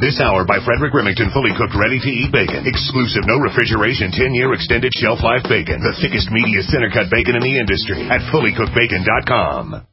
This hour by Frederick Remington, fully cooked, ready-to-eat bacon. Exclusive, no refrigeration, 10-year extended shelf life bacon. The thickest, meatiest, center-cut bacon in the industry at fullycookedbacon.com.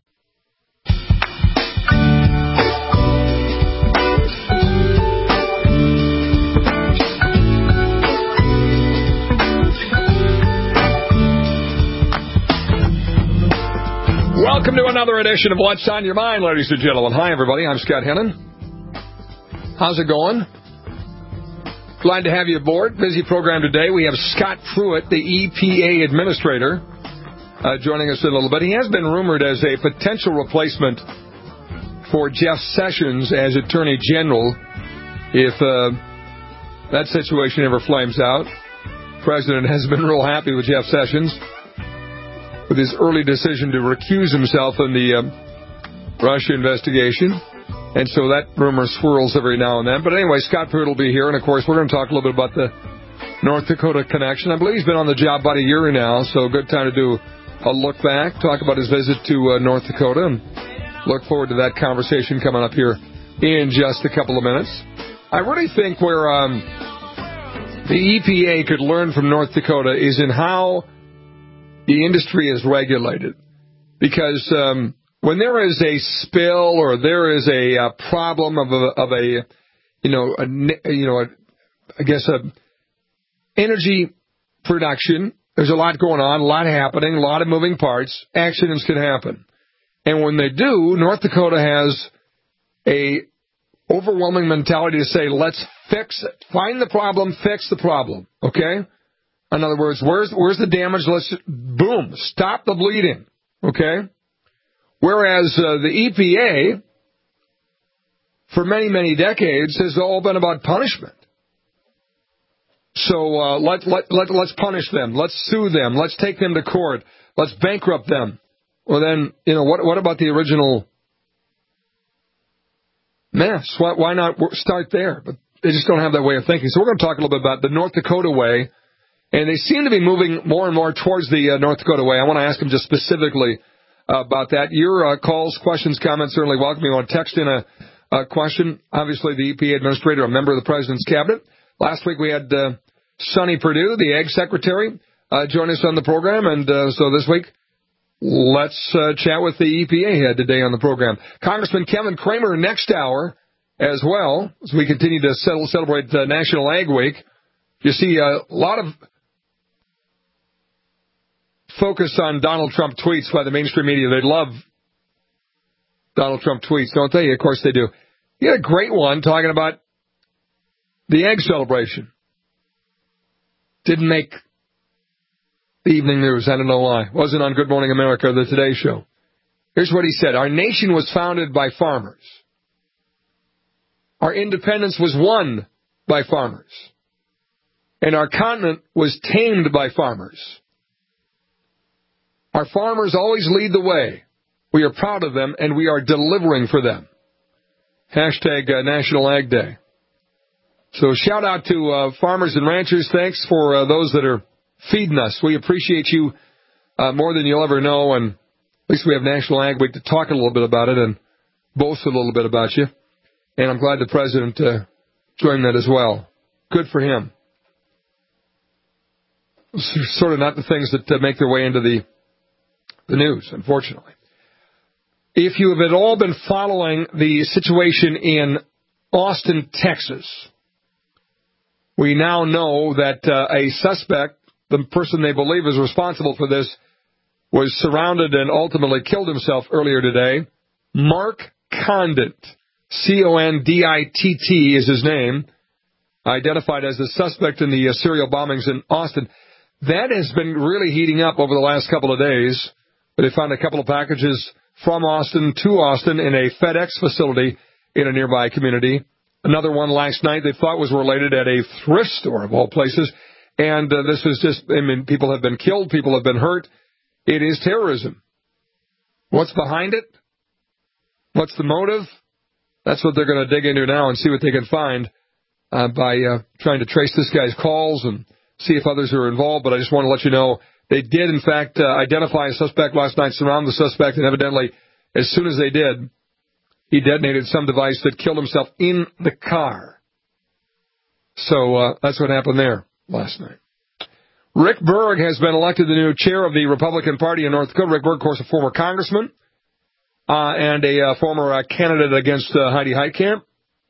Welcome to another edition of What's on Your Mind, ladies and gentlemen. Hi, everybody. I'm Scott Hennon. How's it going? Glad to have you aboard. Busy program today. We have Scott Pruitt, the EPA administrator, joining us in a little bit. He has been rumored as a potential replacement for Jeff Sessions as Attorney General if that situation ever flames out. The President has been real happy with Jeff Sessions with his early decision to recuse himself in the Russia investigation. And so that rumor swirls every now and then. But anyway, Scott Pruitt will be here. And, of course, we're going to talk a little bit about the North Dakota connection. I believe he's been on the job about a year now, so good time to do a look back, talk about his visit to North Dakota, and look forward to that conversation coming up here in just a couple of minutes. I really think where the EPA could learn from North Dakota is in how the industry is regulated. Because when there is a spill or there is a problem of energy production, there's a lot going on, a lot happening, a lot of moving parts. Accidents can happen. And when they do, North Dakota has a overwhelming mentality to say, let's fix it. Find the problem, fix the problem. Okay? In other words, where's the damage? Let's, boom, stop the bleeding. Okay? Whereas the EPA, for many, many decades, has all been about punishment. So let's punish them. Let's sue them. Let's take them to court. Let's bankrupt them. Well, then, what about the original mess? Why not start there? But they just don't have that way of thinking. So we're going to talk a little bit about the North Dakota way. And they seem to be moving more and more towards the North Dakota way. I want to ask them just specifically about that. Your calls, questions, comments, certainly welcome. You want to text in a question. Obviously, the EPA administrator, a member of the President's cabinet. Last week we had Sonny Perdue, the Ag Secretary, join us on the program. And so this week, let's chat with the EPA head today on the program. Congressman Kevin Cramer next hour as well, as we continue to celebrate National Ag Week. You see a lot of focus on Donald Trump tweets by the mainstream media. They love Donald Trump tweets, don't they? Of course they do. You had a great one talking about the egg celebration. Didn't make the evening news. I don't know why. Wasn't on Good Morning America or the Today Show. Here's what he said. Our nation was founded by farmers. Our independence was won by farmers. And our continent was tamed by farmers. Our farmers always lead the way. We are proud of them, and we are delivering for them. Hashtag National Ag Day. So shout out to farmers and ranchers. Thanks for those that are feeding us. We appreciate you more than you'll ever know, and at least we have National Ag Week to talk a little bit about it and boast a little bit about you. And I'm glad the President joined that as well. Good for him. Sort of not the things that make their way into the news, unfortunately. If you have at all been following the situation in Austin, Texas, we now know that a suspect, the person they believe is responsible for this, was surrounded and ultimately killed himself earlier today. Mark Conditt, C-O-N-D-I-T-T is his name, identified as the suspect in the serial bombings in Austin. That has been really heating up over the last couple of days. They found a couple of packages from Austin to Austin in a FedEx facility in a nearby community. Another one last night they thought was related at a thrift store, of all places. And this is just, people have been killed, people have been hurt. It is terrorism. What's behind it? What's the motive? That's what they're going to dig into now and see what they can find by trying to trace this guy's calls and see if others are involved. But I just want to let you know, they did, in fact, identify a suspect last night, surround the suspect, and evidently, as soon as they did, he detonated some device that killed himself in the car. So that's what happened there last night. Rick Berg has been elected the new chair of the Republican Party in North Dakota. Rick Berg, of course, a former congressman and a former candidate against Heidi Heitkamp.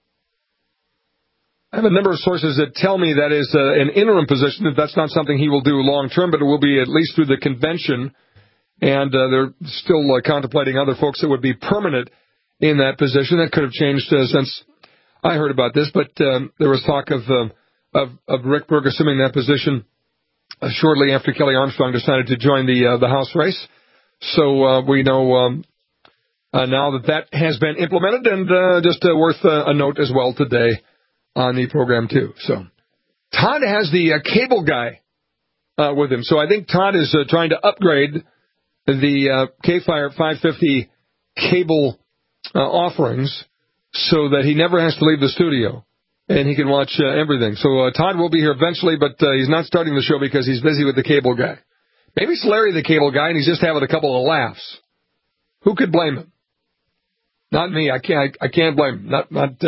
I have a number of sources that tell me that is an interim position, that that's not something he will do long-term, but it will be at least through the convention. And they're still contemplating other folks that would be permanent in that position. That could have changed since I heard about this, but there was talk of Rick Berg assuming that position shortly after Kelly Armstrong decided to join the House race. So we know now that has been implemented, and just worth a note as well today on the program, too. So Todd has the cable guy with him. So I think Todd is trying to upgrade the K-Fire 550 cable offerings so that he never has to leave the studio and he can watch everything. So Todd will be here eventually, but he's not starting the show because he's busy with the cable guy. Maybe it's Larry the cable guy and he's just having a couple of laughs. Who could blame him? Not me. I can't blame him. Not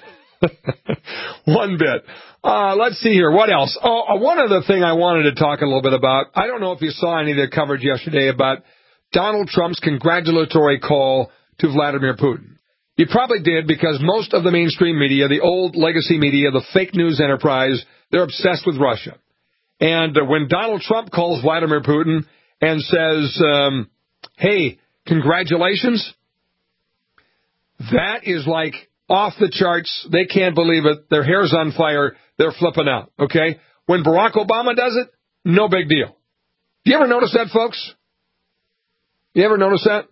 one bit. Let's see here. What else? Oh, one other thing I wanted to talk a little bit about. I don't know if you saw any of the coverage yesterday about Donald Trump's congratulatory call to Vladimir Putin. You probably did, because most of the mainstream media, the old legacy media, the fake news enterprise, they're obsessed with Russia. And when Donald Trump calls Vladimir Putin and says, hey, congratulations, that is like off the charts. They can't believe it. Their hair's on fire. They're flipping out, okay? When Barack Obama does it, no big deal. Do you ever notice that, folks? You ever notice that?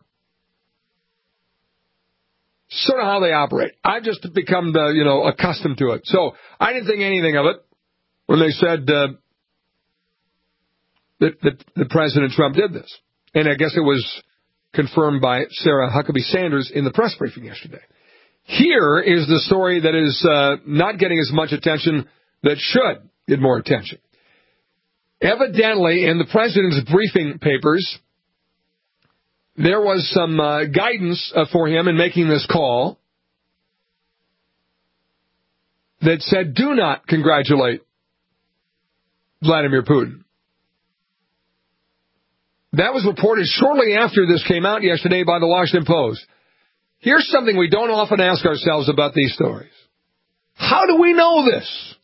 Sort of how they operate. I've just become, accustomed to it. So I didn't think anything of it when they said that President Trump did this. And I guess it was confirmed by Sarah Huckabee Sanders in the press briefing yesterday. Here is the story that is not getting as much attention that should get more attention. Evidently, in the president's briefing papers, there was some guidance for him in making this call that said, do not congratulate Vladimir Putin. That was reported shortly after this came out yesterday by the Washington Post. Here's something we don't often ask ourselves about these stories. How do we know this?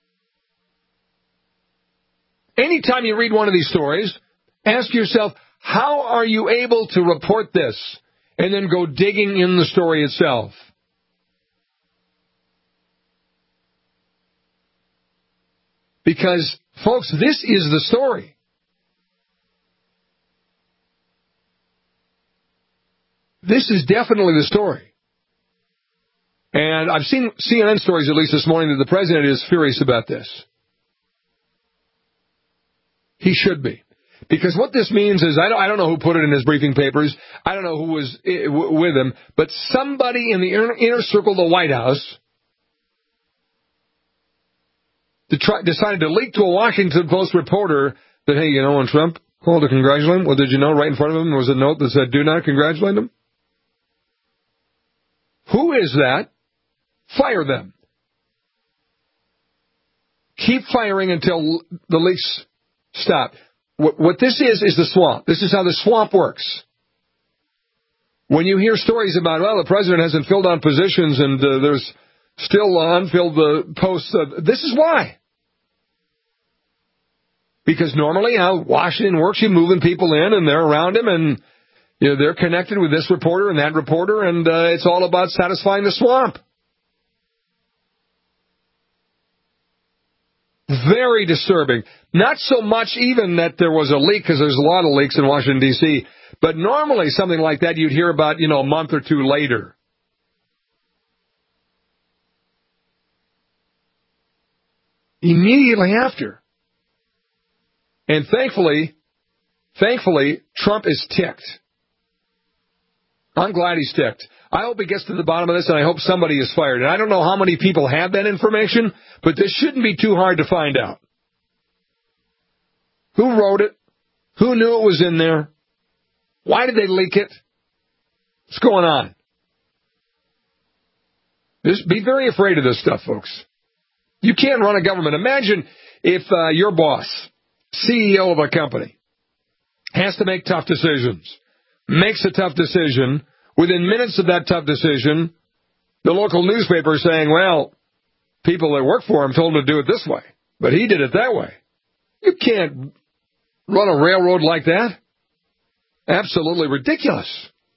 Anytime you read one of these stories, ask yourself, how are you able to report this and then go digging in the story itself? Because, folks, this is the story. This is definitely the story. And I've seen CNN stories, at least this morning, that the president is furious about this. He should be. Because what this means is, I don't know who put it in his briefing papers. I don't know who was with him. But somebody in the inner circle of the White House decided to leak to a Washington Post reporter that, hey, when Trump called to congratulate him, well, did you know right in front of him was a note that said, do not congratulate him? Who is that? Fire them. Keep firing until the leaks stop. What this is the swamp. This is how the swamp works. When you hear stories about, well, the president hasn't filled out positions and there's still unfilled posts, this is why. Because normally how Washington works, you're moving people in and they're around him and they're connected with this reporter and that reporter, and it's all about satisfying the swamp. Very disturbing. Not so much even that there was a leak, because there's a lot of leaks in Washington, D.C., but normally something like that you'd hear about, a month or two later. Immediately after. And thankfully, Trump is ticked. I'm glad he's ticked. I hope he gets to the bottom of this, and I hope somebody is fired. And I don't know how many people have that information, but this shouldn't be too hard to find out. Who wrote it? Who knew it was in there? Why did they leak it? What's going on? Be very afraid of this stuff, folks. You can't run a government. Imagine if your boss, CEO of a company, has to make tough decisions, makes a tough decision. Within minutes of that tough decision, the local newspaper is saying, well, people that work for him told him to do it this way, but he did it that way. You can't run a railroad like that. Absolutely ridiculous.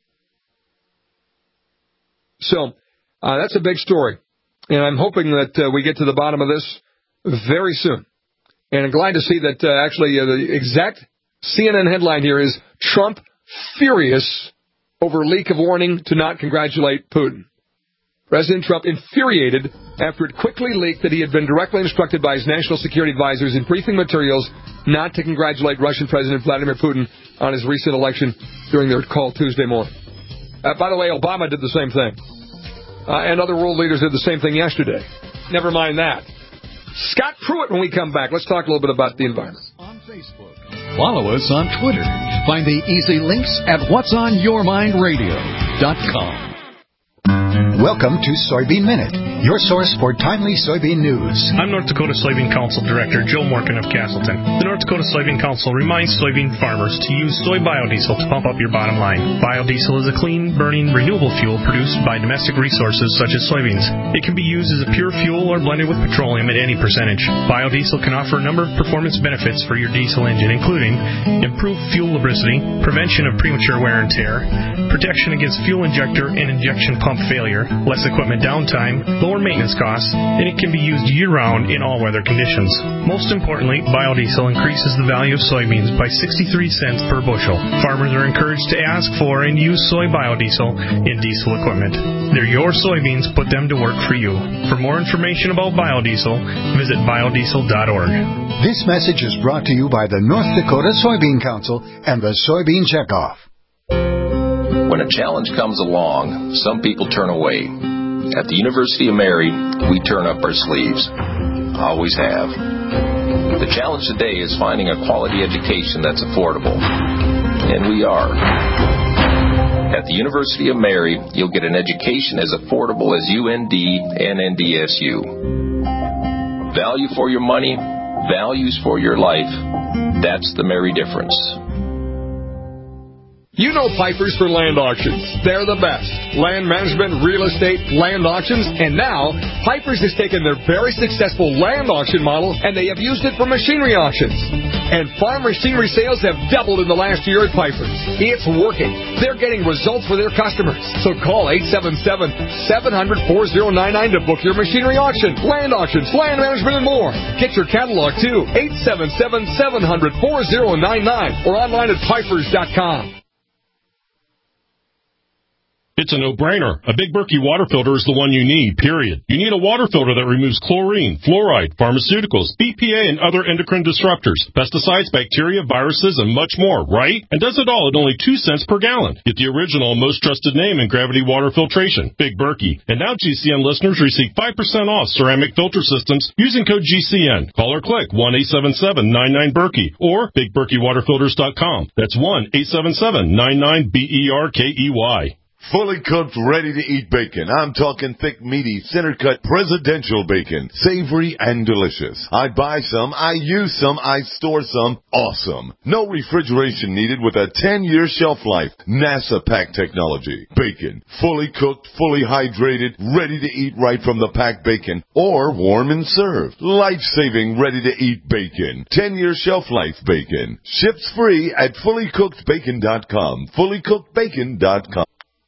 So that's a big story, and I'm hoping that we get to the bottom of this very soon. And I'm glad to see that actually the exact CNN headline here is Trump furious over leak of warning to not congratulate Putin. President Trump infuriated after it quickly leaked that he had been directly instructed by his national security advisors in briefing materials not to congratulate Russian President Vladimir Putin on his recent election during their call Tuesday morning. By the way, Obama did the same thing. And other world leaders did the same thing yesterday. Never mind that. Scott Pruitt when we come back. Let's talk a little bit about the environment. On Facebook. Follow us on Twitter. Find the easy links at whatsonyourmindradio.com. Welcome to Soybean Minute, your source for timely soybean news. I'm North Dakota Soybean Council Director Joe Morgan of Castleton. The North Dakota Soybean Council reminds soybean farmers to use soy biodiesel to pump up your bottom line. Biodiesel is a clean, burning, renewable fuel produced by domestic resources such as soybeans. It can be used as a pure fuel or blended with petroleum at any percentage. Biodiesel can offer a number of performance benefits for your diesel engine, including improved fuel lubricity, prevention of premature wear and tear, protection against fuel injector and injection pump failure, less equipment downtime, lower maintenance costs, and it can be used year-round in all weather conditions. Most importantly, biodiesel increases the value of soybeans by 63 cents per bushel. Farmers are encouraged to ask for and use soy biodiesel in diesel equipment. They're your soybeans, put them to work for you. For more information about biodiesel, visit biodiesel.org. This message is brought to you by the North Dakota Soybean Council and the Soybean Checkoff. When a challenge comes along, some people turn away. At the University of Mary, we turn up our sleeves. Always have. The challenge today is finding a quality education that's affordable. And we are. At the University of Mary, you'll get an education as affordable as UND and NDSU. Value for your money, values for your life. That's the Mary difference. You know Pipers for Land Auctions. They're the best. Land management, real estate, land auctions, and now Pipers has taken their very successful land auction model and they have used it for machinery auctions. And farm machinery sales have doubled in the last year at Pipers. It's working. They're getting results for their customers. So call 877-700-4099 to book your machinery auction, land auctions, land management, and more. Get your catalog too. 877-700-4099 or online at pipers.com. It's a no-brainer. A Big Berkey water filter is the one you need, period. You need a water filter that removes chlorine, fluoride, pharmaceuticals, BPA, and other endocrine disruptors, pesticides, bacteria, viruses, and much more, right? And does it all at only 2 cents per gallon. Get the original, most trusted name in gravity water filtration, Big Berkey. And now GCN listeners receive 5% off ceramic filter systems using code GCN. Call or click 1-877-99-BERKEY or BigBerkeyWaterFilters.com. That's 1-877-99-BERKEY. Fully cooked, ready-to-eat bacon. I'm talking thick, meaty, center-cut, presidential bacon. Savory and delicious. I buy some, I use some, I store some. Awesome. No refrigeration needed with a 10-year shelf life. NASA pack technology. Bacon. Fully cooked, fully hydrated, ready to eat right from the packed bacon. Or warm and served. Life-saving, ready-to-eat bacon. 10-year shelf life bacon. Ships free at fullycookedbacon.com. Fullycookedbacon.com.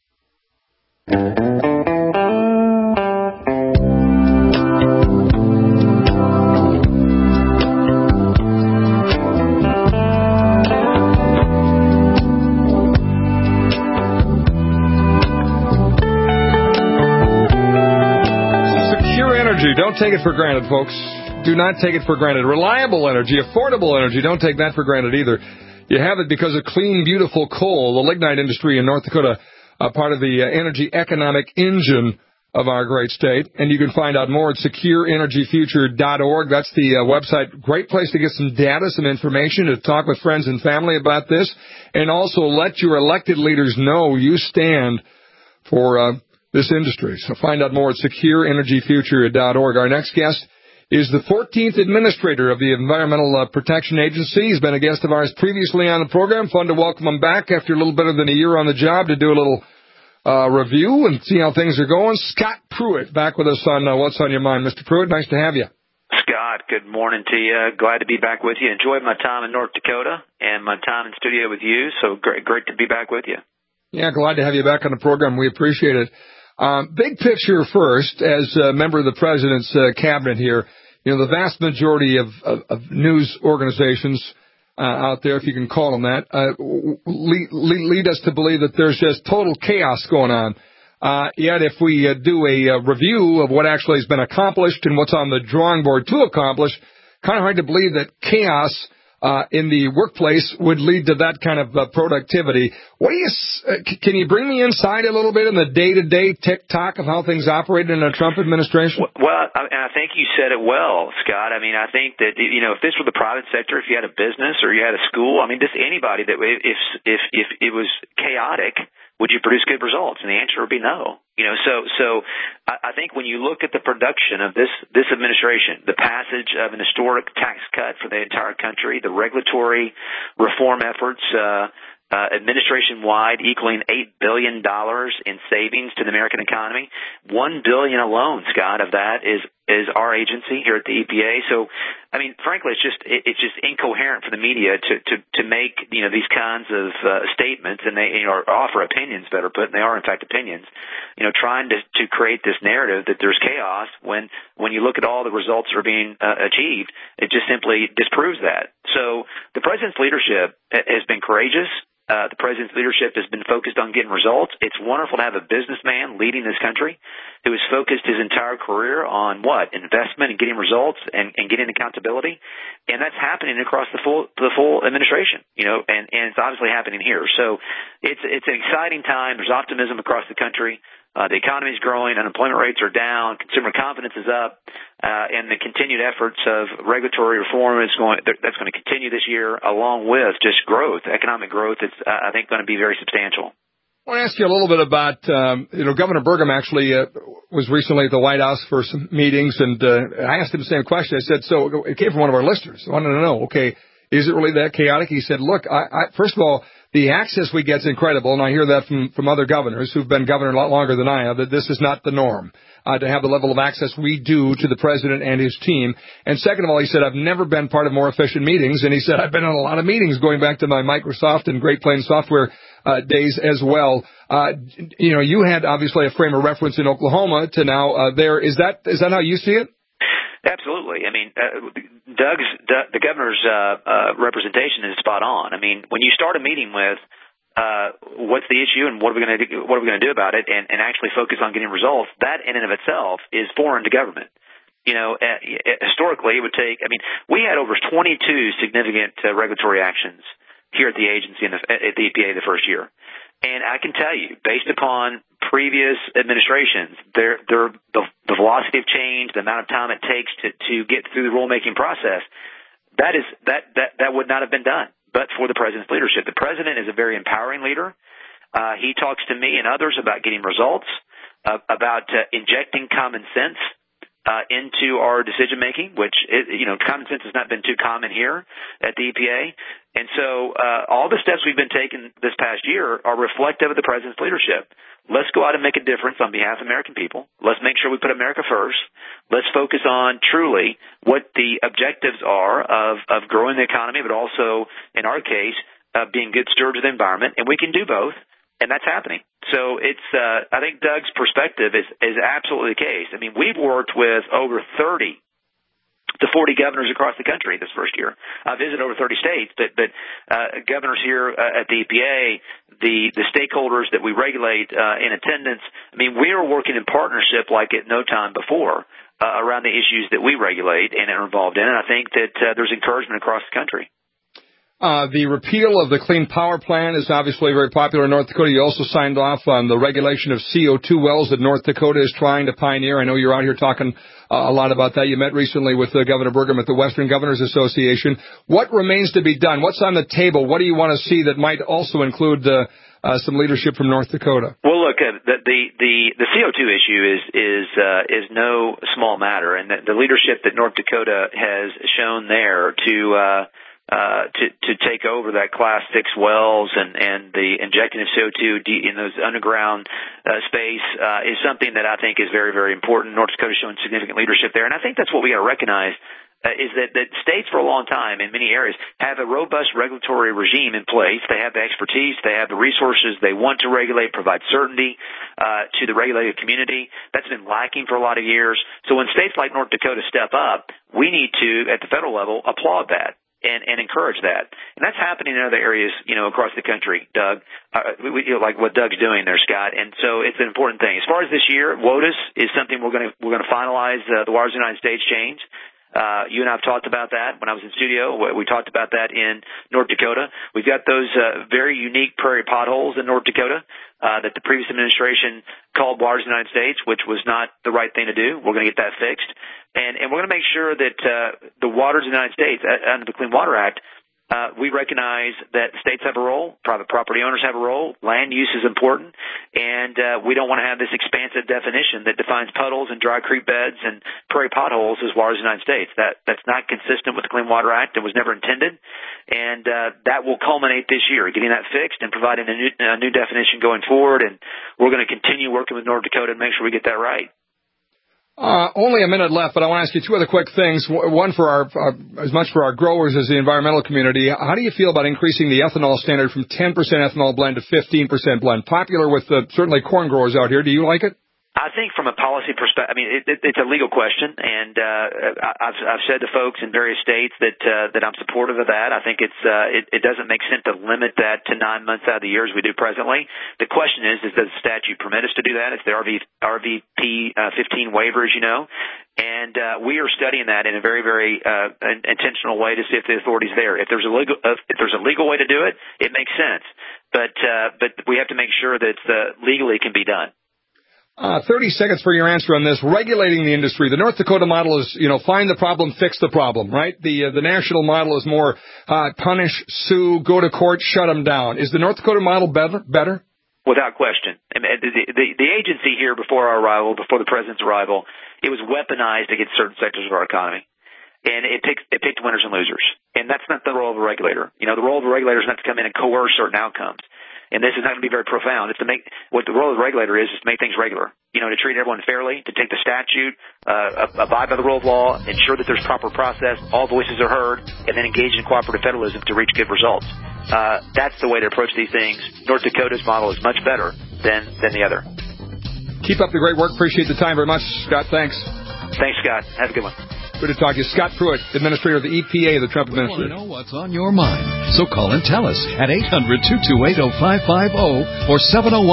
Don't take it for granted, folks. Do not take it for granted. Reliable energy, affordable energy, don't take that for granted either. You have it because of clean, beautiful coal, the lignite industry in North Dakota, part of the energy economic engine of our great state. And you can find out more at secureenergyfuture.org. That's the website. Great place to get some data, some information, to talk with friends and family about this. And also let your elected leaders know you stand for this industry. So find out more at secureenergyfuture.org. Our next guest is the 14th administrator of the Environmental Protection Agency. He's been a guest of ours previously on the program. Fun to welcome him back after a little better than a year on the job to do a little review and see how things are going. Scott Pruitt back with us on What's on Your Mind. Mr. Pruitt, nice to have you. Scott, good morning to you. Glad to be back with you. Enjoyed my time in North Dakota and my time in studio with you, so great to be back with you. Yeah, glad to have you back on the program. We appreciate it. Big picture first, as a member of the President's cabinet here, the vast majority of news organizations out there, if you can call them that, lead us to believe that there's just total chaos going on. Yet if we do a review of what actually has been accomplished and what's on the drawing board to accomplish, kind of hard to believe that chaos in the workplace would lead to that kind of productivity. What do you? Can you bring me inside a little bit in the day-to-day tick-tock of how things operate in a Trump administration? Well, and I think you said it well, Scott. I mean, I think that if this were the private sector, if you had a business or you had a school, I mean, just anybody that if it was chaotic, would you produce good results? And the answer would be no. So I think when you look at the production of this administration, the passage of an historic tax cut for the entire country, the regulatory reform efforts, administration-wide equaling $8 billion in savings to the American economy, $1 billion alone, Scott, of that is our agency here at the EPA. So, I mean, frankly, it's just incoherent for the media to make these kinds of statements, and they or offer opinions, better put, and they are in fact opinions. Trying to create this narrative that there's chaos when you look at all the results that are being achieved, it just simply disproves that. So the president's leadership has been courageous. The president's leadership has been focused on getting results. It's wonderful to have a businessman leading this country who has focused his entire career on what? Investment and getting results and getting accountability. And that's happening across the full administration, and it's obviously happening here. So it's an exciting time. There's optimism across the country. The economy is growing, unemployment rates are down, consumer confidence is up, and the continued efforts of regulatory reform that's going to continue this year, along with just growth, economic growth. It's I think going to be very substantial. I want to ask you a little bit about Governor Burgum actually was recently at the White House for some meetings, and I asked him the same question. I said, so it came from one of our listeners. I wanted to know, okay, is it really that chaotic? He said, look, I first of all, the access we get is incredible, and I hear that from other governors who've been governor a lot longer than I have, that this is not the norm, to have the level of access we do to the president and his team. And second of all, he said, I've never been part of more efficient meetings, and he said, I've been on a lot of meetings going back to my Microsoft and Great Plains Software days as well. You had obviously a frame of reference in Oklahoma to now there. Is that how you see it? Absolutely. I mean, the governor's representation is spot on. I mean, when you start a meeting with what's the issue and what are we going to do about it, and actually focus on getting results, that in and of itself is foreign to government. Historically, it would take. I mean, we had over 22 significant regulatory actions here at the agency and at the EPA the first year. And I can tell you, based upon previous administrations, the velocity of change, the amount of time it takes to get through the rulemaking process, that would not have been done but for the president's leadership. The president is a very empowering leader. He talks to me and others about getting results, about injecting common sense into our decision making, which common sense has not been too common here at the EPA. And so all the steps we've been taking this past year are reflective of the president's leadership. Let's go out and make a difference on behalf of American people. Let's make sure we put America first. Let's focus on truly what the objectives are of growing the economy, but also, in our case, being good stewards of the environment. And we can do both, and that's happening. So it's I think Doug's perspective is absolutely the case. I mean, we've worked with over 30 to 40 governors across the country this first year. I visited over 30 states, but governors here at the EPA, the stakeholders that we regulate in attendance, I mean, we are working in partnership like at no time before around the issues that we regulate and are involved in, and I think that there's encouragement across the country. The repeal of the Clean Power Plan is obviously very popular in North Dakota. You also signed off on the regulation of CO2 wells that North Dakota is trying to pioneer. I know you're out here talking a lot about that. You met recently with Governor Burgum at the Western Governors Association. What remains to be done? What's on the table? What do you want to see that might also include some leadership from North Dakota? Well, look, the CO2 issue is no small matter, and the leadership that North Dakota has shown there to take over that Class 6 wells and the injecting of CO2 in those underground space is something that I think is very, very important. North Dakota showing significant leadership there, and I think that's what we got to recognize. Is that states for a long time in many areas have a robust regulatory regime in place. They have the expertise, they have the resources, they want to regulate, provide certainty to the regulated community. That's been lacking for a lot of years. So when states like North Dakota step up, we need to, at the federal level, applaud that and encourage that. And that's happening in other areas, across the country, Doug, like what Doug's doing there, Scott. And so it's an important thing. As far as this year, WOTUS is something we're going to finalize the Waters of the United States change. You and I have talked about that when I was in studio. We talked about that in North Dakota. We've got those very unique prairie potholes in North Dakota that the previous administration called Waters of the United States, which was not the right thing to do. We're going to get that fixed. And we're going to make sure that the waters of the United States, under the Clean Water Act, we recognize that states have a role, private property owners have a role, land use is important, and we don't want to have this expansive definition that defines puddles and dry creek beds and prairie potholes as waters of the United States. That's not consistent with the Clean Water Act. It was never intended, and that will culminate this year, getting that fixed and providing a new definition going forward, and we're going to continue working with North Dakota to make sure we get that right. Only a minute left, but I want to ask you two other quick things. One for as much for our growers as the environmental community. How do you feel about increasing the ethanol standard from 10% ethanol blend to 15% blend? Popular with certainly corn growers out here. Do you like it? I think from a policy perspective, I mean, it's a legal question, and I've said to folks in various states that I'm supportive of that. I think it doesn't make sense to limit that to 9 months out of the year as we do presently. The question is does the statute permit us to do that? It's the RVP 15 waiver, as you know, and we are studying that in a very, very intentional way to see if the authority's there. If there's a legal way to do it, it makes sense, but we have to make sure that legally can be done. 30 seconds for your answer on this. Regulating the industry. The North Dakota model is, find the problem, fix the problem, right? The national model is more punish, sue, go to court, shut them down. Is the North Dakota model better? Without question. I mean, the agency here before our arrival, before the president's arrival, it was weaponized against certain sectors of our economy. And it picked winners and losers. And that's not the role of a regulator. The role of a regulator is not to come in and coerce certain outcomes. And this is not going to be very profound. It's to make what the role of the regulator is to make things regular. To treat everyone fairly, to take the statute, abide by the rule of law, ensure that there's proper process, all voices are heard, and then engage in cooperative federalism to reach good results. That's the way to approach these things. North Dakota's model is much better than the other. Keep up the great work. Appreciate the time very much, Scott. Thanks. Thanks, Scott. Have a good one. Good to talk to you. Scott Pruitt, Administrator of the EPA, the Trump administration. We want to know what's on your mind. So call and tell us at 800-228-0550 or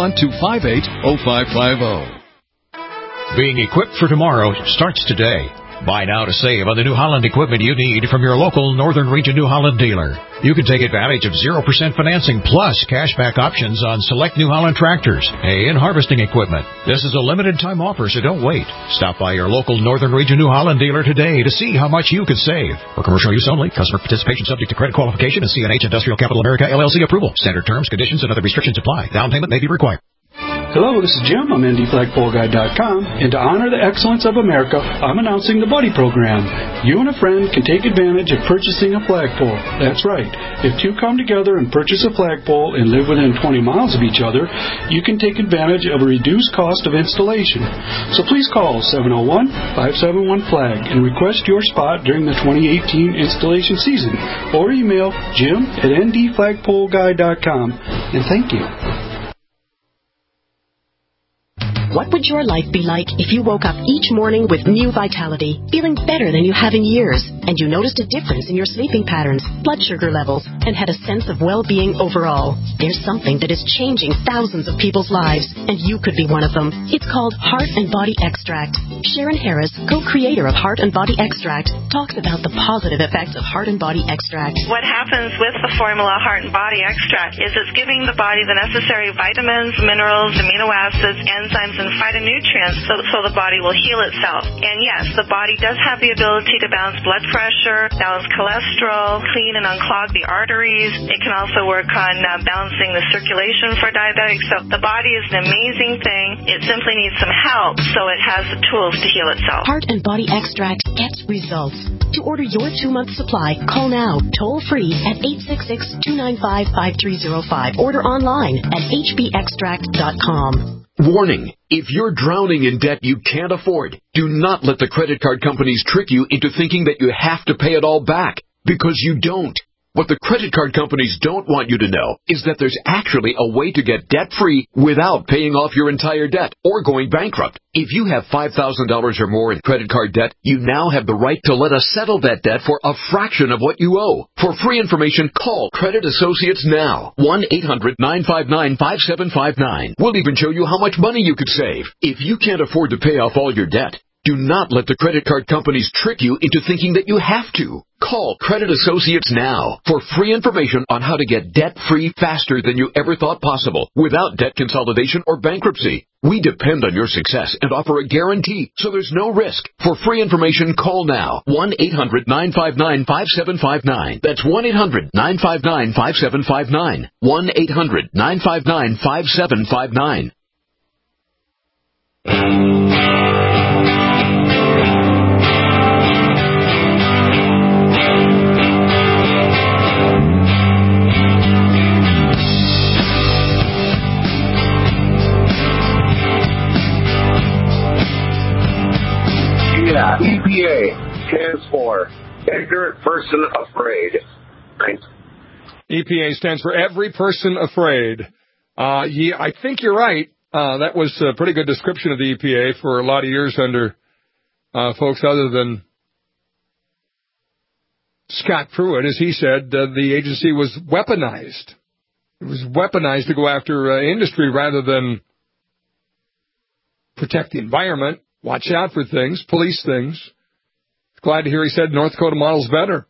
701-258-0550. Being equipped for tomorrow starts today. Buy now to save on the New Holland equipment you need from your local Northern Region New Holland dealer. You can take advantage of 0% financing plus cashback options on select New Holland tractors, hay, and harvesting equipment. This is a limited time offer, so don't wait. Stop by your local Northern Region New Holland dealer today to see how much you could save. For commercial use only, customer participation subject to credit qualification and CNH Industrial Capital America LLC approval. Standard terms, conditions, and other restrictions apply. Down payment may be required. Hello, this is Jim. I'm NDFlagpoleGuy.com, and to honor the excellence of America, I'm announcing the Buddy Program. You and a friend can take advantage of purchasing a flagpole. That's right. If two come together and purchase a flagpole and live within 20 miles of each other, you can take advantage of a reduced cost of installation. So please call 701-571-FLAG and request your spot during the 2018 installation season, or email jim@ndflagpoleguy.com. And thank you. What would your life be like if you woke up each morning with new vitality, feeling better than you have in years, and you noticed a difference in your sleeping patterns, blood sugar levels, and had a sense of well-being overall? There's something that is changing thousands of people's lives, and you could be one of them. It's called Heart and Body Extract. Sharon Harris, co-creator of Heart and Body Extract, talks about the positive effects of Heart and Body Extract. What happens with the formula Heart and Body Extract is it's giving the body the necessary vitamins, minerals, amino acids, enzymes, and phytonutrients so the body will heal itself. And yes, the body does have the ability to balance blood pressure, balance cholesterol, clean and unclog the arteries. It can also work on balancing the circulation for diabetics. So the body is an amazing thing. It simply needs some help so it has the tools to heal itself. Heart and Body Extract gets results. To order your 2-month supply, call now, toll free at 866-295-5305. Order online at hbextract.com. Warning, if you're drowning in debt you can't afford, do not let the credit card companies trick you into thinking that you have to pay it all back, because you don't. What the credit card companies don't want you to know is that there's actually a way to get debt-free without paying off your entire debt or going bankrupt. If you have $5,000 or more in credit card debt, you now have the right to let us settle that debt for a fraction of what you owe. For free information, call Credit Associates now. 1-800-959-5759. We'll even show you how much money you could save. If you can't afford to pay off all your debt, do not let the credit card companies trick you into thinking that you have to. Call Credit Associates now for free information on how to get debt-free faster than you ever thought possible without debt consolidation or bankruptcy. We depend on your success and offer a guarantee, so there's no risk. For free information, call now. 1-800-959-5759. That's 1-800-959-5759. 1-800-959-5759. Yeah, EPA stands for Ignorant Person Afraid. Right? EPA stands for Every Person Afraid. I think you're right. That was a pretty good description of the EPA for a lot of years under folks other than Scott Pruitt. As he said, the agency was weaponized. It was weaponized to go after industry rather than protect the environment. Watch out for things, police things. Glad to hear he said North Dakota model's better.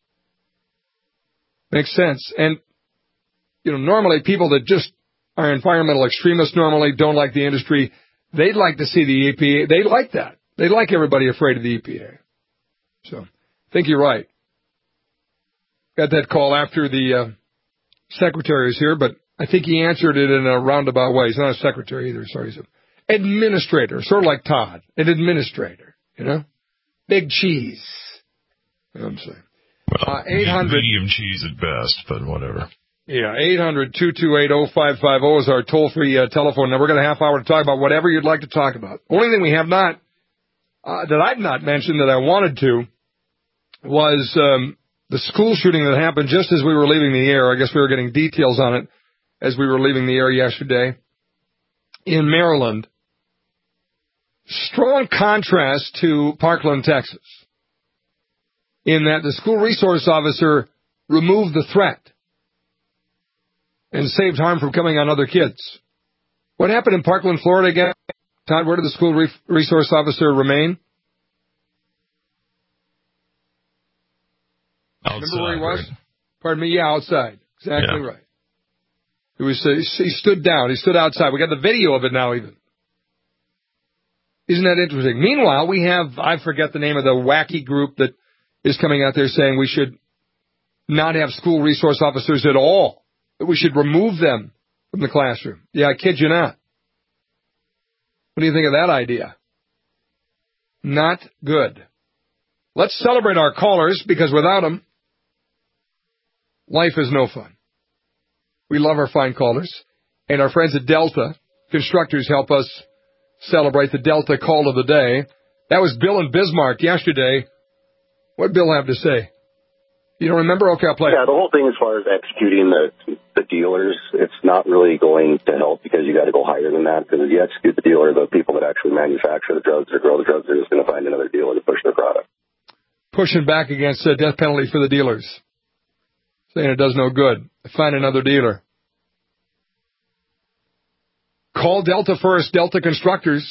Makes sense. And, normally people that just are environmental extremists normally don't like the industry. They'd like to see the EPA. They like that. They like everybody afraid of the EPA. So, I think you're right. Got that call after the secretary was here, but I think he answered it in a roundabout way. He's not a secretary either. Sorry, he's an administrator, sort of like Todd, an administrator, Big cheese. You know what I'm saying? Well, 800 medium cheese at best, but whatever. Yeah, 800-228-0550 is our toll-free telephone number. We're going to half hour to talk about whatever you'd like to talk about. Only thing we have not, that I've not mentioned that I wanted to, was the school shooting that happened just as we were leaving the air. I guess we were getting details on it as we were leaving the air yesterday in Maryland. Strong contrast to Parkland, Texas, in that the school resource officer removed the threat and saved harm from coming on other kids. What happened in Parkland, Florida again? Todd, where did the school resource officer remain? Outside. Remember where he was? Right? Pardon me? Yeah, outside. Exactly right. It was. He stood down. He stood outside. We got the video of it now even. Isn't that interesting? Meanwhile, we have, I forget the name of the wacky group that is coming out there saying we should not have school resource officers at all, that we should remove them from the classroom. Yeah, I kid you not. What do you think of that idea? Not good. Let's celebrate our callers, because without them, life is no fun. We love our fine callers, and our friends at Delta Constructors help us celebrate the Delta call of the day. That was Bill in Bismarck yesterday. What did Bill have to say? You don't remember? Okay, I'll play. Yeah, the whole thing as far as executing the dealers, it's not really going to help, because you got to go higher than that. Because if you execute the dealer, the people that actually manufacture the drugs or grow the drugs are just going to find another dealer to push their product. Pushing back against the death penalty for the dealers. Saying it does no good. Find another dealer. Call Delta first, Delta Constructors,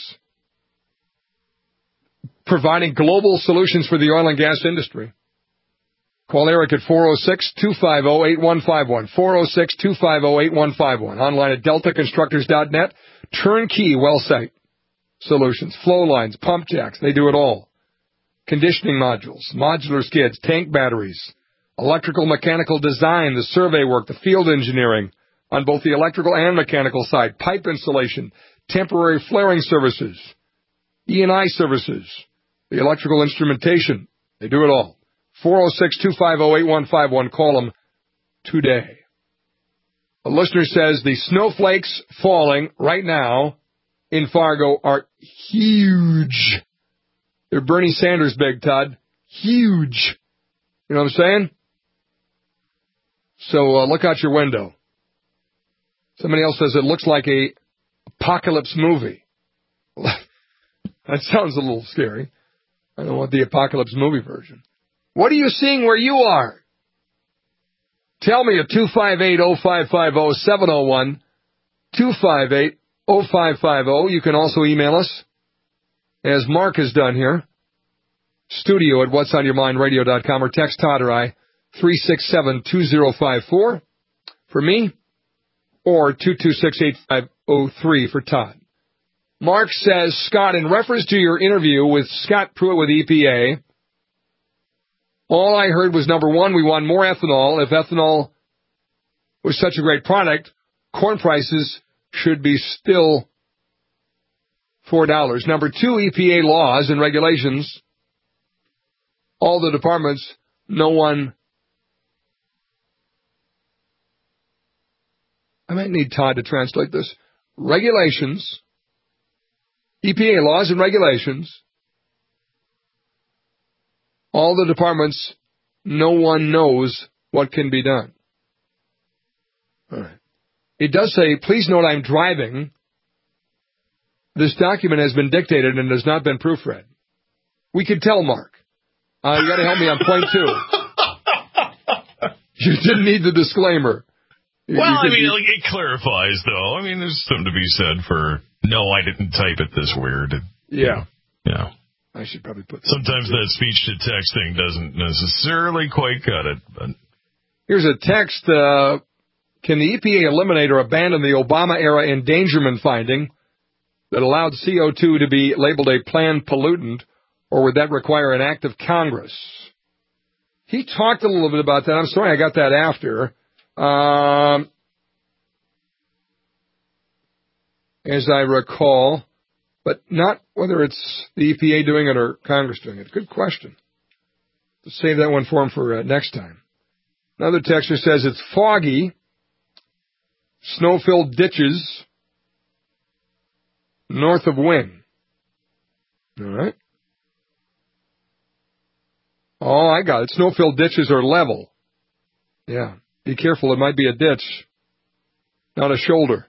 providing global solutions for the oil and gas industry. Call Eric at 406-250-8151, 406-250-8151. Online at deltaconstructors.net. Turnkey well site. solutions, flow lines, pump jacks, they do it all. Conditioning modules, modular skids, tank batteries, electrical mechanical design, the survey work, the field engineering on both the electrical and mechanical side, pipe installation, temporary flaring services, E&I services, the electrical instrumentation. They do it all. 406-250-8151. Call them today. A listener says the snowflakes falling right now in Fargo are huge. They're Bernie Sanders big, Todd. Huge. You know what I'm saying? So look out your window. Somebody else says it looks like a apocalypse movie. That sounds a little scary. I don't want the apocalypse movie version. What are you seeing where you are? Tell me at 258-0550, 701-258-0550. You can also email us, as Mark has done here, studio at whatsonyourmindradio.com, or text Todd or I, 367-2054 for me, or 226-8503 for Todd. Mark says, Scott, in reference to your interview with Scott Pruitt with EPA, all I heard was, number one, we want more ethanol. If ethanol was such a great product, corn prices should be still $4. Number two, EPA laws and regulations. All the departments, no one. I might need Todd to translate this. Regulations, EPA laws and regulations. All the departments, no one knows what can be done. All right. It does say, please note I'm driving. This document has been dictated and has not been proofread. We could tell, Mark. You got to help me on point two. You didn't need the disclaimer. It clarifies, though. I mean, there's something to be said for, no, I didn't type it this weird. Yeah. Yeah. I should probably put that. Sometimes that speech-to-text thing doesn't necessarily quite cut it. But here's a text. Can the EPA eliminate or abandon the Obama-era endangerment finding that allowed CO2 to be labeled a planned pollutant, or would that require an act of Congress? He talked a little bit about that. I'm sorry I got that after. As I recall, but not whether it's the EPA doing it or Congress doing it. Good question. Let's save that one for him for next time. Another texter says it's foggy, snow-filled ditches north of Wing. All right. Oh, I got it. Snow-filled ditches are level. Yeah. Be careful. It might be a ditch, not a shoulder,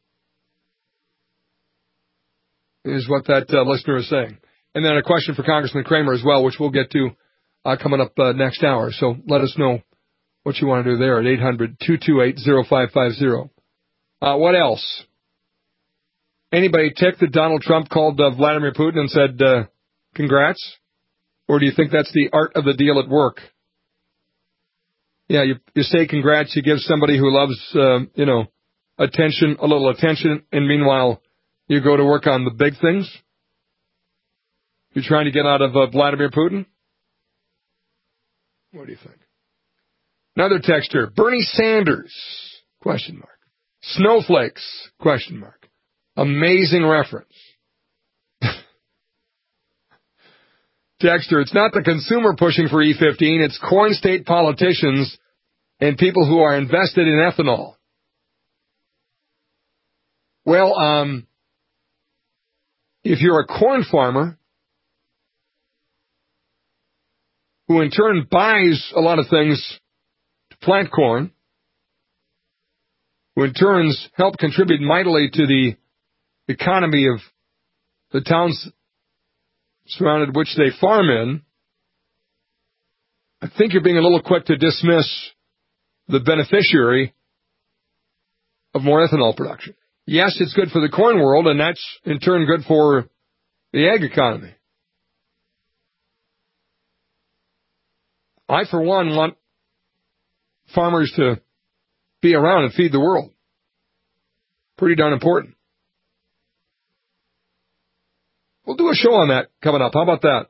is what that listener is saying. And then a question for Congressman Kramer as well, which we'll get to coming up next hour. So let us know what you want to do there at 800-228-0550. What else? Anybody ticked that Donald Trump called Vladimir Putin and said, congrats? Or do you think that's the art of the deal at work? Yeah, you say congrats, you give somebody who loves, attention, a little attention, and meanwhile, you go to work on the big things? You're trying to get out of Vladimir Putin? What do you think? Another texter, Bernie Sanders, question mark. Snowflakes, question mark. Amazing reference. Texter, it's not the consumer pushing for E15, it's corn state politicians and people who are invested in ethanol. Well, if you're a corn farmer who in turn buys a lot of things to plant corn, who in turns help contribute mightily to the economy of the towns surrounded which they farm in, I think you're being a little quick to dismiss the beneficiary of more ethanol production. Yes, it's good for the corn world, and that's in turn good for the ag economy. I, for one, want farmers to be around and feed the world. Pretty darn important. We'll do a show on that coming up. How about that?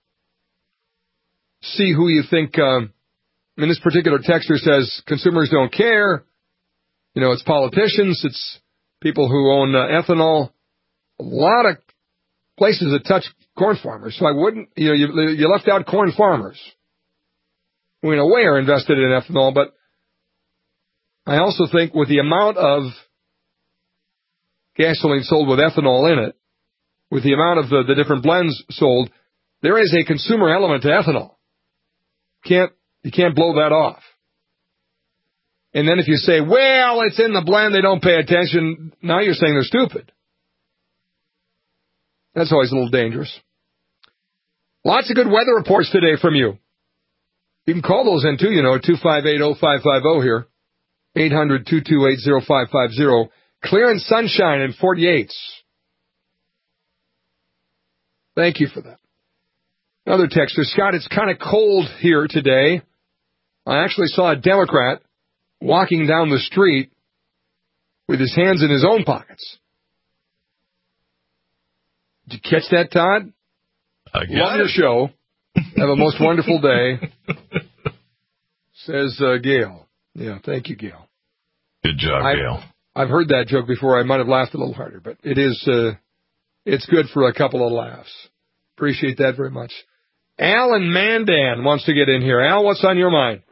See who you think. This particular texter says consumers don't care. It's politicians. It's people who own ethanol. A lot of places that touch corn farmers. So I wouldn't, you left out corn farmers, who in a way are invested in ethanol, but I also think with the amount of gasoline sold with ethanol in it, with the amount of the different blends sold, there is a consumer element to ethanol. You can't blow that off. And then if you say, well, it's in the blend, they don't pay attention, now you're saying they're stupid. That's always a little dangerous. Lots of good weather reports today from you. You can call those in too, 258-0550 here. 800-228-0550. Clear and sunshine in 48s. Thank you for that. Another texter, Scott, it's kind of cold here today. I actually saw a Democrat walking down the street with his hands in his own pockets. Did you catch that, Todd? Love your show. Have a most wonderful day. Says Gail. Yeah, thank you, Gail. Good job, Gail. I've heard that joke before. I might have laughed a little harder, but it is, it's good for a couple of laughs. Appreciate that very much. Al in Mandan wants to get in here. Al, what's on your mind?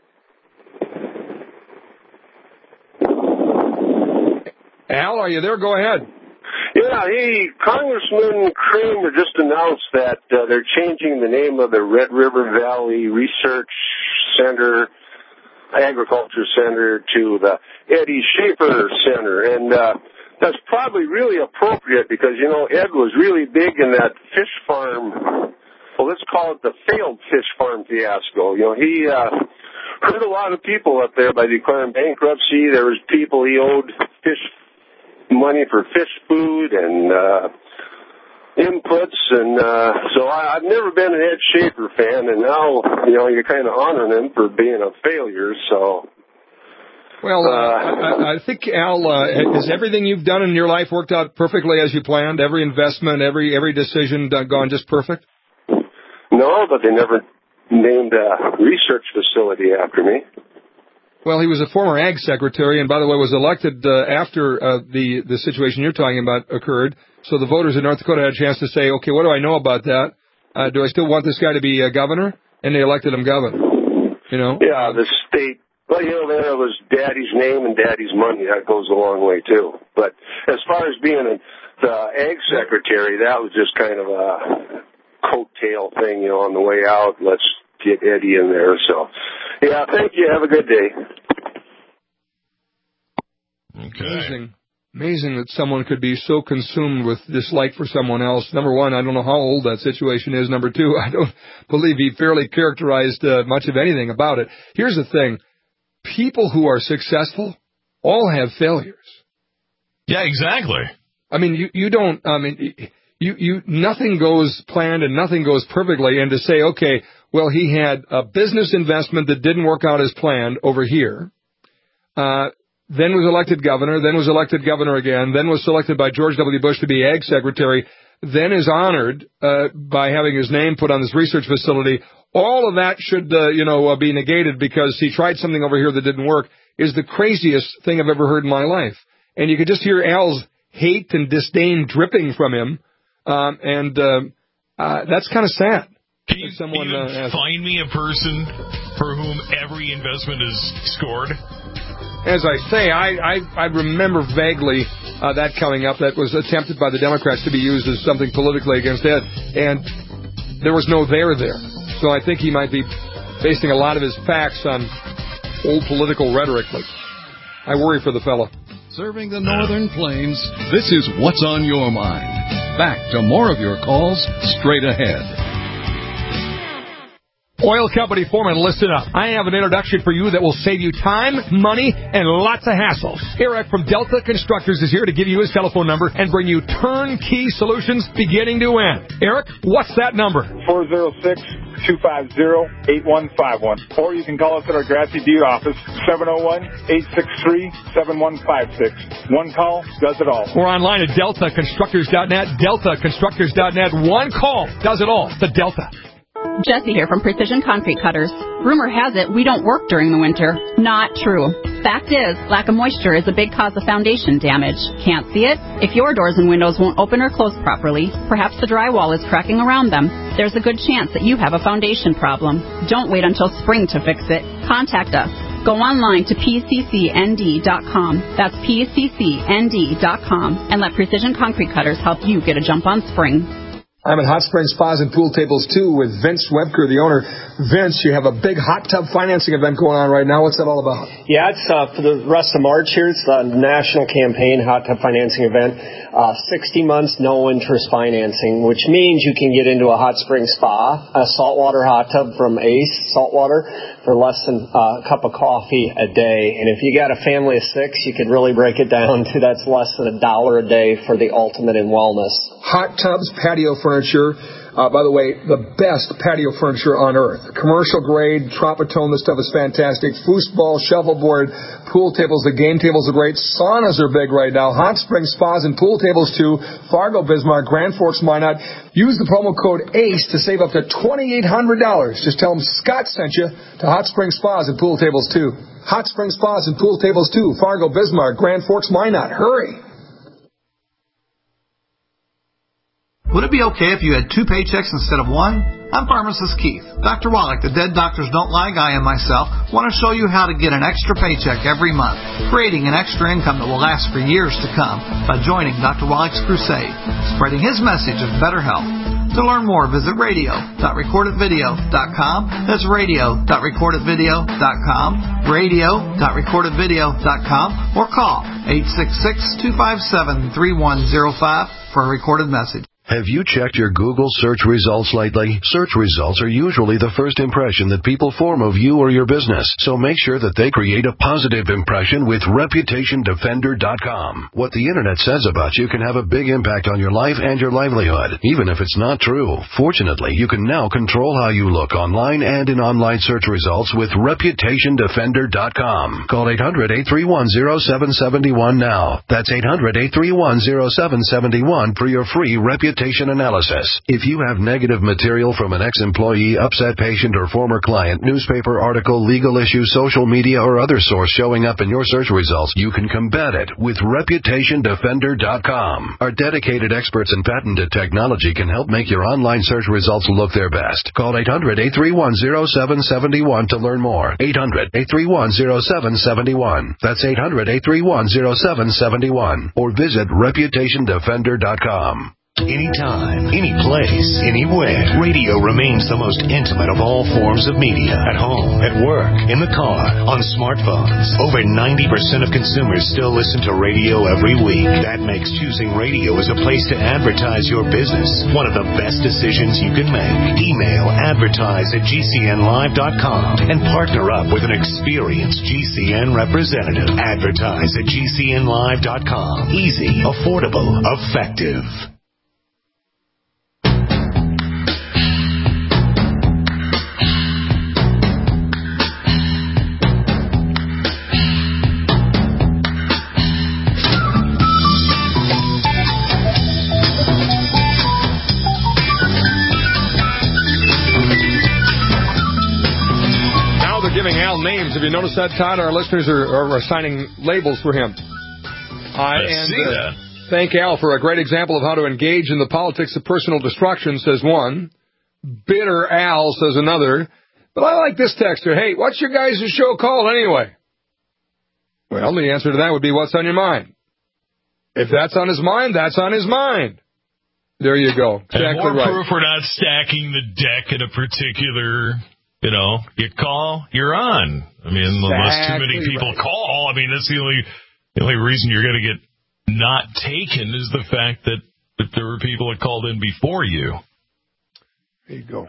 Al, are you there? Go ahead. Yeah, hey, Congressman Kramer just announced that they're changing the name of the Red River Valley Research Center, Agriculture Center, to the Eddie Schaefer Center. And that's probably really appropriate because, Ed was really big in that fish farm. Well, let's call it the failed fish farm fiasco. He hurt a lot of people up there by declaring bankruptcy. There was people he owed money for fish food and inputs, and so I've never been an Ed Schaefer fan, and now you're kind of honoring him for being a failure. So, well, I think Al, has everything you've done in your life worked out perfectly as you planned? Every investment, every decision gone just perfect? No, but they never named a research facility after me. Well, he was a former ag secretary, and by the way, was elected after the situation you're talking about occurred. So the voters in North Dakota had a chance to say, okay, what do I know about that? Do I still want this guy to be governor? And they elected him governor. Yeah, the state. Well, there was Daddy's name and Daddy's money. That goes a long way too. But as far as being the ag secretary, that was just kind of a coattail thing, on the way out. Let's get Eddie in there. So, yeah, thank you. Have a good day. Okay. Amazing that someone could be so consumed with dislike for someone else. Number one, I don't know how old that situation is. Number two, I don't believe he fairly characterized much of anything about it. Here's the thing. People who are successful all have failures. Yeah, exactly. Nothing goes planned and nothing goes perfectly. And to say, okay, well, he had a business investment that didn't work out as planned over here, then was elected governor, then was elected governor again, then was selected by George W. Bush to be ag secretary, then is honored by having his name put on this research facility. All of that should, be negated because he tried something over here that didn't work, is the craziest thing I've ever heard in my life. And you could just hear Al's hate and disdain dripping from him. That's kind of sad. Can you find me a person for whom every investment is scored? As I say, I remember vaguely that coming up. That was attempted by the Democrats to be used as something politically against Ed, and there was no there. So I think he might be basing a lot of his facts on old political rhetoric. But I worry for the fella. Serving the Northern Plains, this is What's on Your Mind. Back to more of your calls straight ahead. Oil company foreman, listen up. I have an introduction for you that will save you time, money, and lots of hassles. Eric from Delta Constructors is here to give you his telephone number and bring you turnkey solutions beginning to end. Eric, what's that number? 406-250-8151. Or you can call us at our Grassy Butte office, 701-863-7156. One call does it all. We're online at deltaconstructors.net, deltaconstructors.net. One call does it all. The Delta. Jesse here from Precision Concrete Cutters. Rumor has it we don't work during the winter. Not true. Fact is, lack of moisture is a big cause of foundation damage. Can't see it? If your doors and windows won't open or close properly, perhaps the drywall is cracking around them, there's a good chance that you have a foundation problem. Don't wait until spring to fix it. Contact us. Go online to pccnd.com. That's pccnd.com, and let Precision Concrete Cutters help you get a jump on spring. I'm at Hot Springs Spas and Pool Tables, too, with Vince Webker, the owner. Vince, you have a big hot tub financing event going on right now. What's that all about? Yeah, it's for the rest of March here. It's the national campaign hot tub financing event. 60 months, no interest financing, which means you can get into a hot spring spa, a saltwater hot tub from Ace Saltwater for less than a cup of coffee a day. And if you got a family of 6, you could really break it down to that's less than $1 a day for the ultimate in wellness. Hot tubs, patio furniture. By the way, the best patio furniture on earth. Commercial grade, Tropitone, this stuff is fantastic. Foosball, shuffleboard, pool tables, the game tables are great. Saunas are big right now. Hot Spring Spas and Pool Tables too. Fargo, Bismarck, Grand Forks, Minot. Use the promo code ACE to save up to $2,800. Just tell them Scott sent you to Hot Spring Spas and Pool Tables too. Hot Spring Spas and Pool Tables too. Fargo, Bismarck, Grand Forks, Minot. Hurry. Would it be okay if you had 2 paychecks instead of 1? I'm Pharmacist Keith. Dr. Wallach, the Dead Doctors Don't Lie guy, and myself want to show you how to get an extra paycheck every month, creating an extra income that will last for years to come by joining Dr. Wallach's crusade, spreading his message of better health. To learn more, visit radio.recordedvideo.com. That's radio.recordedvideo.com, radio.recordedvideo.com, or call 866-257-3105 for a recorded message. Have you checked your Google search results lately? Search results are usually the first impression that people form of you or your business, so make sure that they create a positive impression with ReputationDefender.com. What the Internet says about you can have a big impact on your life and your livelihood, even if it's not true. Fortunately, you can now control how you look online and in online search results with ReputationDefender.com. Call 800-831-0771 now. That's 800-831-0771 for your free reputation analysis. If you have negative material from an ex-employee, upset patient, or former client, newspaper article, legal issue, social media, or other source showing up in your search results, you can combat it with ReputationDefender.com. Our dedicated experts in patented technology can help make your online search results look their best. Call 800-831-0771 to learn more. 800-831-0771. That's 800-831-0771. Or visit ReputationDefender.com. Anytime, any place, anywhere. Radio remains the most intimate of all forms of media. At home, at work, in the car, on smartphones. Over 90% of consumers still listen to radio every week. That makes choosing radio as a place to advertise your business one of the best decisions you can make. Email advertise@gcnlive.com and partner up with an experienced GCN representative. Advertise@gcnlive.com. Easy, affordable, effective. Names. Have you noticed that, Todd? Our listeners are assigning labels for him. Thank Al for a great example of how to engage in the politics of personal destruction, says one. Bitter Al says another. But I like this texter. Hey, what's your guys' show called anyway? Well, the answer to that would be what's on your mind. If that's on his mind, that's on his mind. There you go. Exactly and more right. proof we're not stacking the deck in a particular... You know, you call, you're on. I mean, unless too many people call, I mean, that's the only reason you're going to get not taken is the fact that there were people that called in before you. There you go.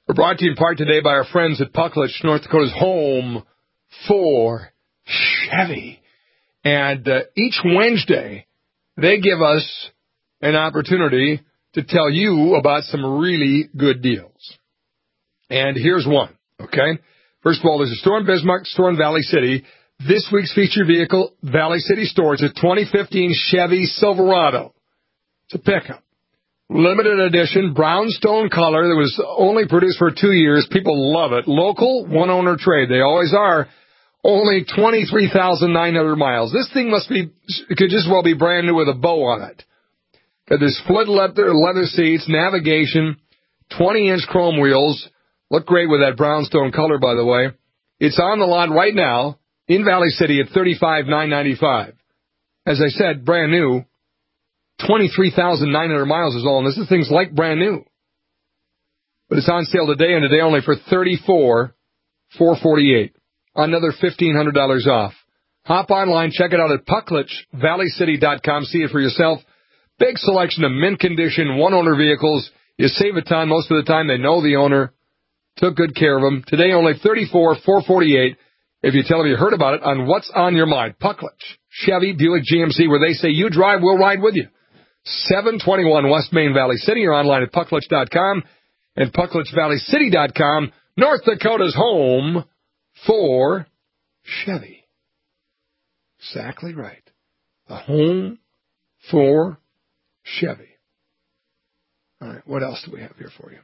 We're brought to you in part today by our friends at Pucklich, North Dakota's home for Chevy. And each Wednesday, they give us an opportunity to tell you about some really good deals. And here's one, okay? First of all, there's a store in Bismarck, store in Valley City. This week's featured vehicle, Valley City Store, it's a 2015 Chevy Silverado. It's a pickup. Limited edition, brownstone color that was only produced for 2 years. People love it. Local, one-owner trade. They always are. Only 23,900 miles. This thing could just well be brand new with a bow on it. Got this split leather seats, navigation, 20-inch chrome wheels. Look great with that brownstone color, by the way. It's on the lot right now in Valley City at $35,995. As I said, brand new. 23,900 miles is all, and this thing's like brand new. But it's on sale today and today only for $34,448. Another $1,500 off. Hop online, check it out at PucklichValleyCity.com. See it for yourself. Big selection of mint condition, one-owner vehicles. You save a ton. Most of the time they know the owner. Took good care of them. Today only $34,448. If you tell them you heard about it on What's on Your Mind. Pucklich, Chevy, Buick, GMC, where they say you drive, we'll ride with you. 721 West Main Valley City, or online at Pucklich.com and PucklichValleyCity.com, North Dakota's home for Chevy. Exactly right. The home for Chevy. All right, what else do we have here for you?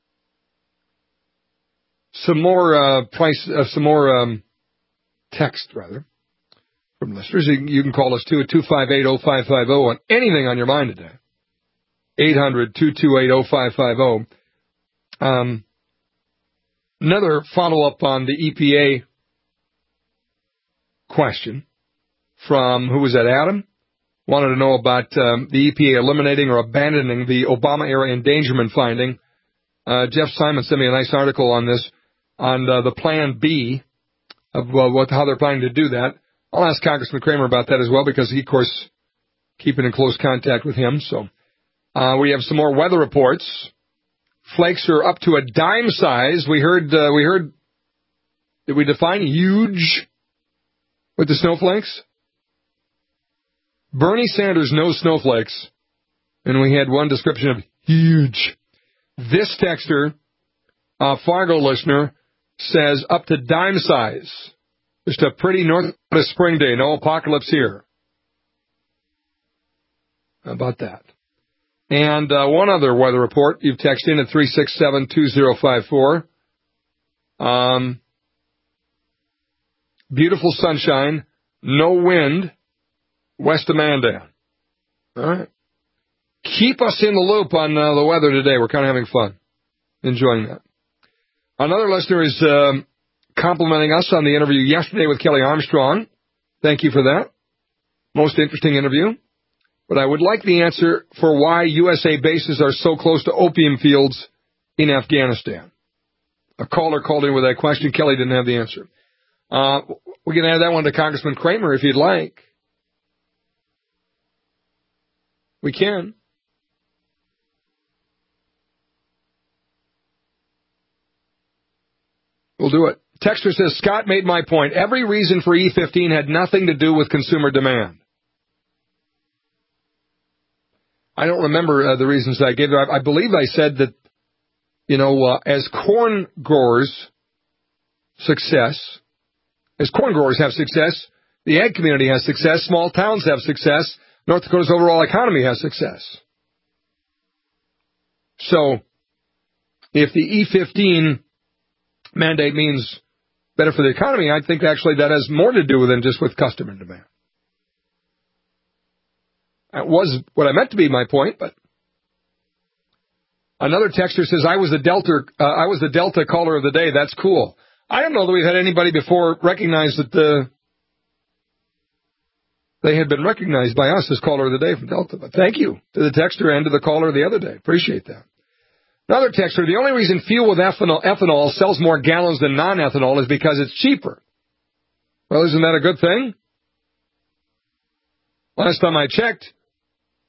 Some more text, rather, from listeners. You can call us, too, at 258-0550 on anything on your mind today. 800-228-0550. Another follow-up on the EPA question from, who was that, Adam? Wanted to know about the EPA eliminating or abandoning the Obama-era endangerment finding. Jeff Simon sent me a nice article on this, on the Plan B of how they're planning to do that. I'll ask Congressman Kramer about that as well, because he, of course, keeping in close contact with him. So we have some more weather reports. Flakes are up to a dime size. We heard, did we define huge with the snowflakes? Bernie Sanders knows snowflakes, and we had one description of huge. This texter, Fargo listener, says up to dime size. Just a pretty North Dakota spring day. No apocalypse here. How about that? And one other weather report. You've texted in at 367-2054. Beautiful sunshine. No wind. West of Mandan. All right. Keep us in the loop on the weather today. We're kind of having fun. Enjoying that. Another listener is complimenting us on the interview yesterday with Kelly Armstrong. Thank you for that. Most interesting interview. But I would like the answer for why USA bases are so close to opium fields in Afghanistan. A caller called in with that question. Kelly didn't have the answer. We can add that one to Congressman Kramer if you'd like. We can. We'll do it. Texter says, Scott made my point. Every reason for E15 had nothing to do with consumer demand. I don't remember the reasons I gave. I believe I said that, as corn growers have success, the ag community has success, small towns have success, North Dakota's overall economy has success. So, if the E15 mandate means better for the economy, I think actually that has more to do than just with customer demand. That was what I meant to be my point, but another texter says, I was the Delta caller of the day. That's cool. I don't know that we've had anybody before recognize that they had been recognized by us as caller of the day from Delta. But thank you to the texter and to the caller the other day. Appreciate that. Another texter, the only reason fuel with ethanol sells more gallons than non-ethanol is because it's cheaper. Well, isn't that a good thing? Last time I checked,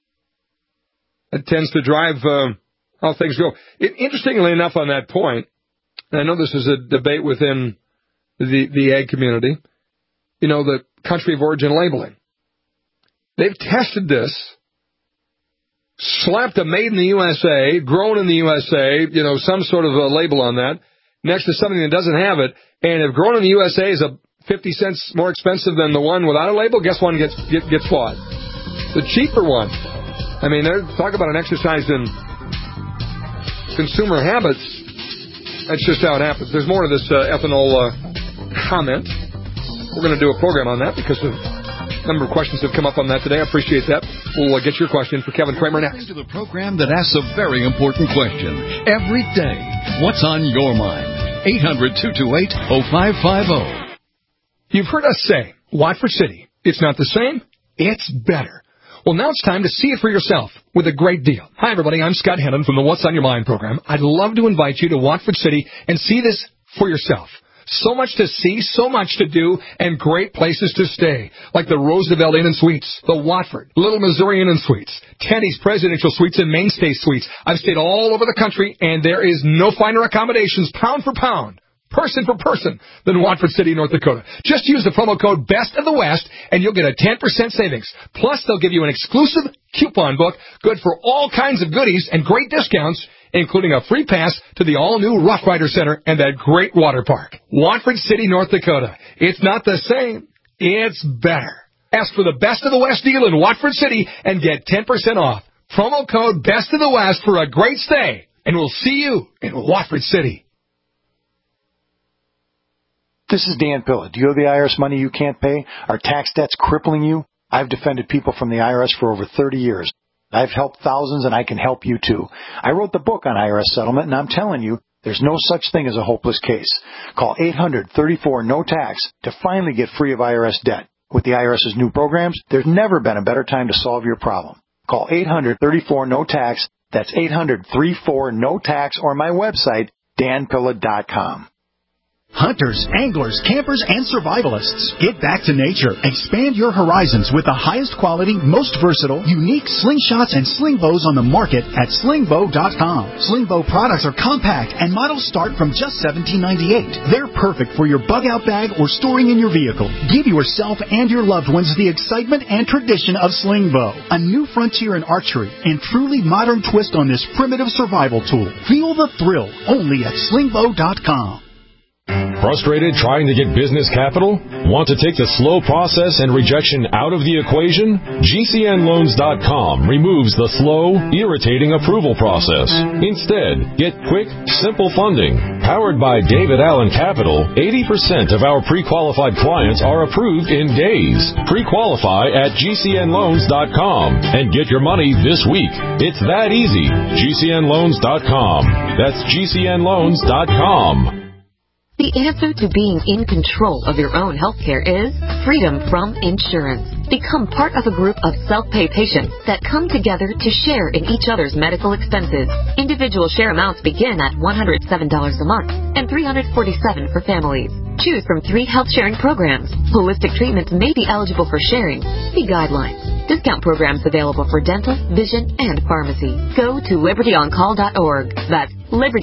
it tends to drive how things go. Interestingly enough on that point, and I know this is a debate within the ag community, the country of origin labeling. They've tested this, slapped a made in the USA, grown in the USA, some sort of a label on that, next to something that doesn't have it, and if grown in the USA is 50 cents more expensive than the one without a label, guess one gets bought. The cheaper one. I mean, talk about an exercise in consumer habits. That's just how it happens. There's more to this ethanol comment. We're going to do a program on that because of a number of questions have come up on that today. I appreciate that. We'll get your question for Kevin Kramer next. To the program that asks a very important question every day. What's on your mind? 800-228-0550. You've heard us say, Watford City, it's not the same, it's better. Well, now it's time to see it for yourself with a great deal. Hi, everybody. I'm Scott Hennon from the What's on Your Mind program. I'd love to invite you to Watford City and see this for yourself. So much to see, so much to do, and great places to stay, like the Roosevelt Inn and Suites, the Watford, Little Missouri Inn and Suites, Teddy's Presidential Suites, and Mainstay Suites. I've stayed all over the country, and there is no finer accommodations, pound for pound, person for person, than Watford City, North Dakota. Just use the promo code Best of the West, and you'll get a 10% savings. Plus, they'll give you an exclusive coupon book, good for all kinds of goodies and great discounts, including a free pass to the all-new Rough Rider Center and that great water park. Watford City, North Dakota. It's not the same. It's better. Ask for the Best of the West deal in Watford City and get 10% off. Promo code Best of the West for a great stay. And we'll see you in Watford City. This is Dan Pilla. Do you owe the IRS money you can't pay? Are tax debts crippling you? I've defended people from the IRS for over 30 years. I've helped thousands, and I can help you, too. I wrote the book on IRS settlement, and I'm telling you, there's no such thing as a hopeless case. Call 800-34-NO-TAX to finally get free of IRS debt. With the IRS's new programs, there's never been a better time to solve your problem. Call 800-34-NO-TAX. That's 800-34-NO-TAX, or my website, danpilla.com. Hunters, anglers, campers, and survivalists. Get back to nature. Expand your horizons with the highest quality, most versatile, unique slingshots and sling bows on the market at slingbow.com. Slingbow products are compact and models start from just $17.98. They're perfect for your bug-out bag or storing in your vehicle. Give yourself and your loved ones the excitement and tradition of Slingbow, a new frontier in archery and truly modern twist on this primitive survival tool. Feel the thrill only at slingbow.com. Frustrated trying to get business capital? Want to take the slow process and rejection out of the equation? GCNLoans.com removes the slow, irritating approval process. Instead, get quick, simple funding. Powered by David Allen Capital, 80% of our pre-qualified clients are approved in days. Pre-qualify at GCNLoans.com and get your money this week. It's that easy. GCNLoans.com. That's GCNLoans.com. The answer to being in control of your own healthcare is freedom from insurance. Become part of a group of self-pay patients that come together to share in each other's medical expenses. Individual share amounts begin at $107 a month and $347 for families. Choose from 3 health-sharing programs. Holistic treatments may be eligible for sharing. See guidelines. Discount programs available for dental, vision, and pharmacy. Go to libertyoncall.org. That's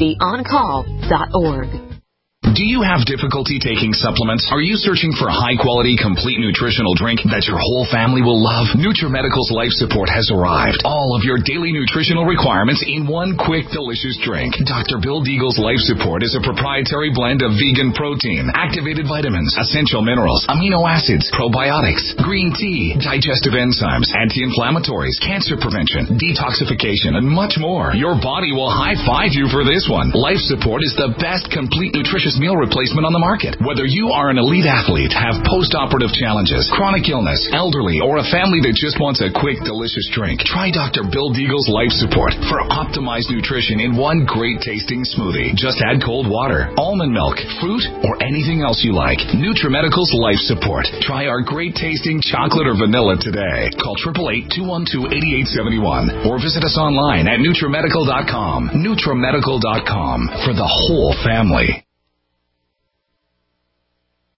libertyoncall.org. Do you have difficulty taking supplements? Are you searching for a high-quality, complete nutritional drink that your whole family will love? NutriMedical's Life Support has arrived. All of your daily nutritional requirements in one quick, delicious drink. Dr. Bill Deagle's Life Support is a proprietary blend of vegan protein, activated vitamins, essential minerals, amino acids, probiotics, green tea, digestive enzymes, anti-inflammatories, cancer prevention, detoxification, and much more. Your body will high-five you for this one. Life Support is the best complete nutritious meal replacement on the market. Whether you are an elite athlete, have post-operative challenges, chronic illness, elderly, or a family that just wants a quick, delicious drink, try Dr. Bill Deagle's Life Support for optimized nutrition in one great-tasting smoothie. Just add cold water, almond milk, fruit, or anything else you like. NutriMedical's Life Support. Try our great-tasting chocolate or vanilla today. Call 888-212-8871 or visit us online at NutriMedical.com. NutriMedical.com for the whole family.